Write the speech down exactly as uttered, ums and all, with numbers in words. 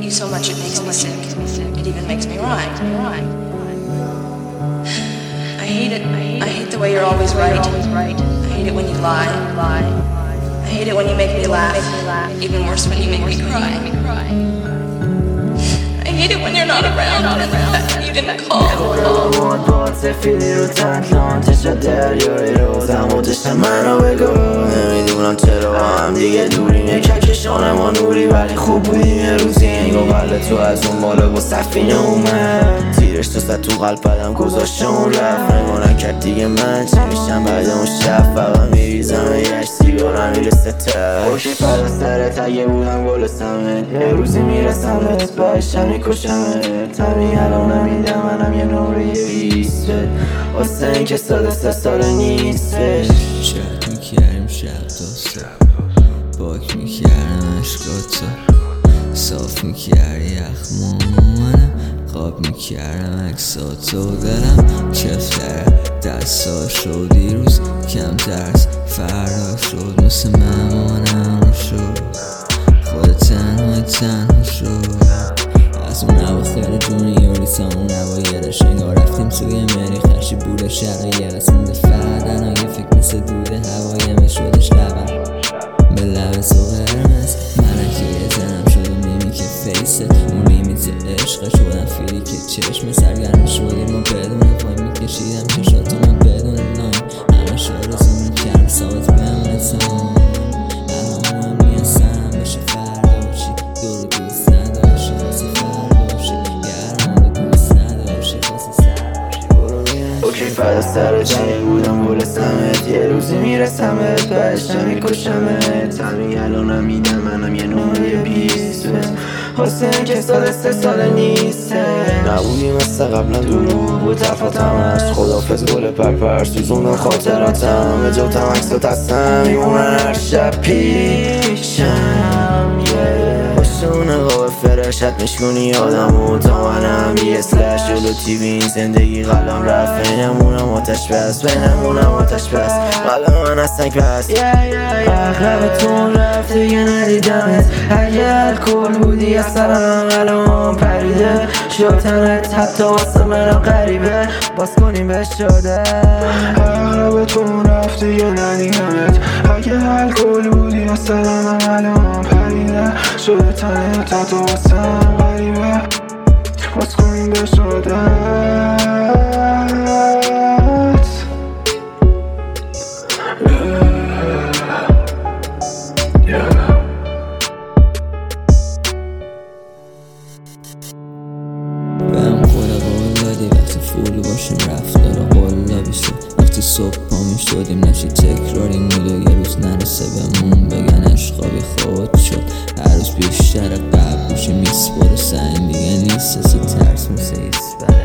you so much it makes me sick. It even makes me rhyme. I hate it. I hate the way you're always right. I hate it when you lie. I hate it when you make me laugh. Even worse when you make me cry. I hate it when you're not around. You didn't call. باد سفیدی رو تطلان تشا دریایی رو تموتش منو بگو نمیدونم چرا با هم دیگه دوریم یه ککشان ما نوری ولی خوب بودیم یه روزی انگو قلب تو از اون بالا با سفینه اومد تیرش تو ست تو قلب بدم گذاشته اون رفت نگاه نکرد دیگه من چی میشم بعد اون شب فقط میریزم یه سیگارم میرسه ته خوشی پدا سرت اگه بودم گل سمت یه روزی میرسمت بایشم میکشمت همین الان نمیدم منم یه نمره بیست واسه این که ساده سه سال نیستش شرط میکردیم شب داسته باک میکردم عشقاتا صاف میکرد یخمون منم خواب میکردم اکساتو دلم چفتره دستا شد دیروز کم ترس فردا شد مثل ممانم شد خود تنها تنها شد از اون اواخر جونیوری تا اون اوایلش انگار رفتیم توی مری خرشی بوده شقایق اسمونده فردن یه فکر مثل دوده هوایم شدش لبم به لب تو قرمز ملکه یه زنم شد و میمی که فیست اون لیمیت عشق شدم فیلی که چشم سرگرم شدیم و بدون پای میکشیدم چشاتو من بدون نام همه شارزو میکرم ثابت بمونه تمام الان هم نیستم بشه فردا باشی دور دوست نداشی واسه فردا باشی گرمان دوست نداشی واسه سر باشی اوکی فردا سر جنگی بودم گل سمت یه روزی میرسمت بهش نمیکشمت همین الانم میدم منم یه نمره بیست حسین که سال سه سال نیسته نبودی مثل قبلا دروغ بود تفاتم هست خدافز گل پرپر سوزوندم خاطراتم به جوتم عکس و دستم میمونن هر شب پیشم باشون قاب فرشت میشکنی آدمو تا منم یه سلش جلو تیوی این زندگی قلم رفت بینمونم آتش بس بینمونم آتش بس قلم من از سنگ پس اغلبتون رفت دیگه ندیدمت اگه الکل بودی از سرم الان پریده شد تنت حتی واسه من غریبه باز کنیم به شده اغلبتون رفت دیگه ندیدمت اگه الکل بودی از سرم الان پریده شد تنت حتی واسه من غریبه باز کنیم به شده بهم خدا قول دادی وقتی فول باشیم رفتار قول بیشه وقتی صبح پا میشدیم نشه تکراری مود و یه روز نرسه بهمون بگن عشقا بی خود شد هر روز بیشتر قبل میشه میسپر و سنگ دیگه نیست از ترس مثل ایسپر